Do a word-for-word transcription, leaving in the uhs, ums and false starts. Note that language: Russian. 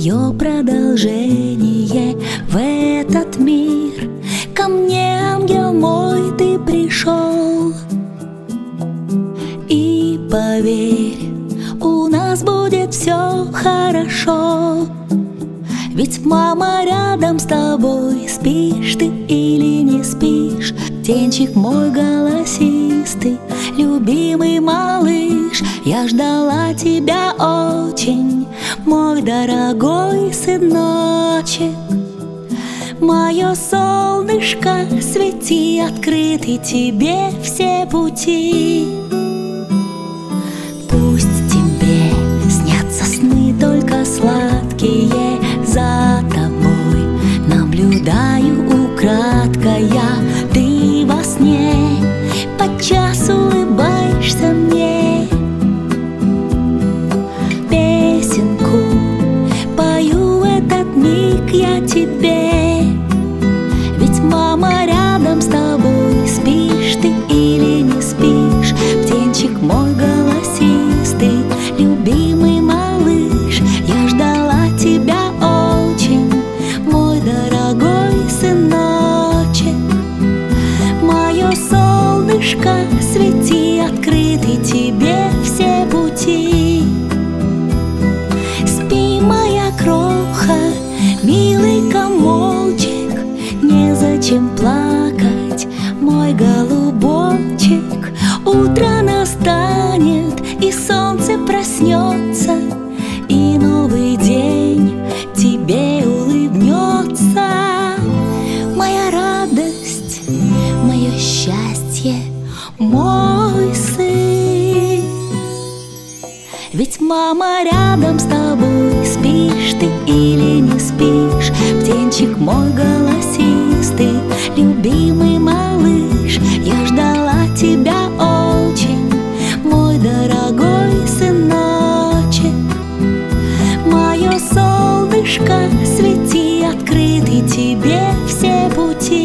мое продолжение в этот мир. Ко мне, ангел мой, ты пришел. И поверь, у нас будет все хорошо. Ведь мама рядом с тобой. Спишь ты или не спишь, птенчик мой голосистый, любимый малыш, я ждала тебя очень, мой дорогой сыночек. Мое солнышко, свети, открыты тебе все пути. Пусть тебе снятся сны только сладкие, за тобой наблюдаю украдкой я. Ты во сне подчас улыбаешься мне, песенку пою в этот миг я тебе. Ведь мама рядом с тобой. Спишь ты или не спишь, птенчик мой голосистый, любимый малыш, я ждала тебя очень, мой дорогой сыночек. Мое солнышко, свети, открыты тебе все пути. Спи, моя кроха, милый комочек, незачем плакать, мой голубочек. Утро настанет, и солнце проснется, и новый день тебе улыбнется. Моя радость, мое счастье, мой сын. Ведь мама рядом с тобой. Спишь ты или не спишь, птенчик мой голосистый, любимый малыш, я ждала тебя очень, мой дорогой сыночек. Мое солнышко, свети, открыты тебе все пути.